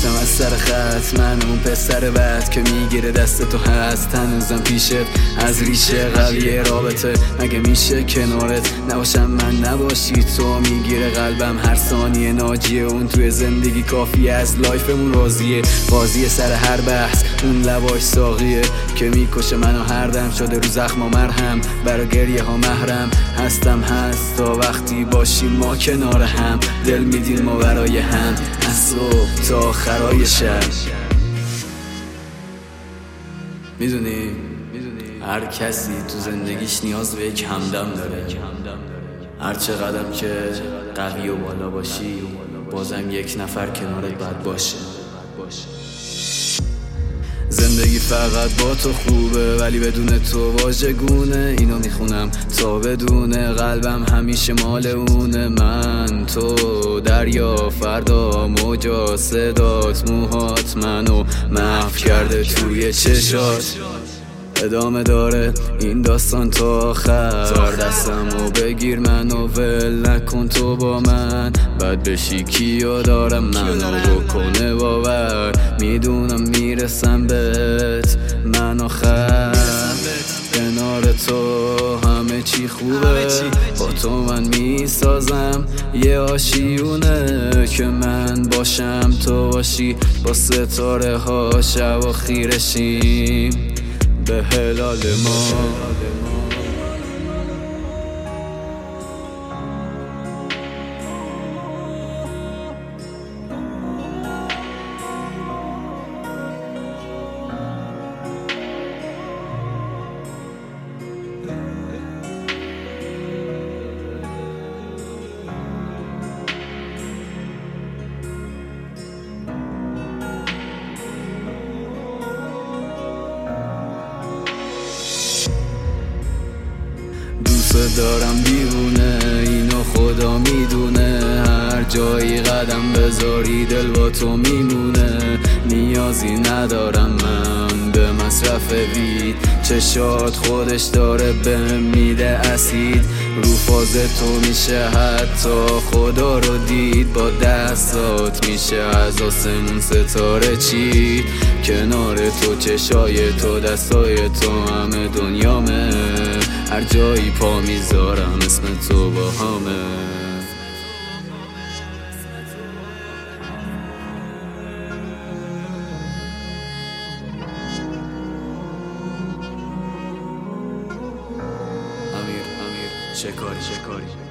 میفتم از سر خط، من اون پسر بد که میگیره دست تو هست. هنوزم پیشت از ریشه قویه رابطه، مگه میشه کنارت نباشم من نباشی تو؟ میگیره قلبم هر ثانیه ناجیه، اون توی زندگی کافیه از لایفمون راضیه. قاضیه سر هر بحث اون لباش ساقیه که میکشه منو هر دم، شده رو زخما مرهم برا گریه ها محرم. هستم هست تا وقتی باشیم ما کنار هم، دل میدیم ما برای هم از صبح تا آخرای شب. میدونی هر کسی تو زندگیش نیاز به یک همدم داره. هر چه قدم که قوی و بالا باشی بازم یک نفر کنارت باید باشه. زندگی فقط با تو خوبه ولی بدون تو واژگونه. اینو میخونم تا بدونه قلبم همیشه مال اونه. من تو دریا فردا موجا صدات موهات منو محو کرده توی چشات. ادامه داره این داستان تا آخر، دستمو بگیر منو ول نکن تو با من. بعد بشی کیو دارم منو بکنه باور، میدونم میرسم بهت من آخر. کنار تو همه چی خوبه، با تو من میسازم یه آشیونه که من باشم تو باشی، با ستاره ها شب و خیرشیم به هلال ما. دوست دارم دیوونه اینو خدا میدونه، هر جایی قدم بذاری دل با تو میمونه. نیازی ندارم من به مصرف وید، چشات خودش داره بهم میده اسید. رو فاز تو میشه حتی خدا رو دید، با دستات میشه از آسمون ستاره چید. کنار تو چشای تو دستای تو همه دنیامه، هر جایی پا میذارم اسم تو با همه. امیر شکاری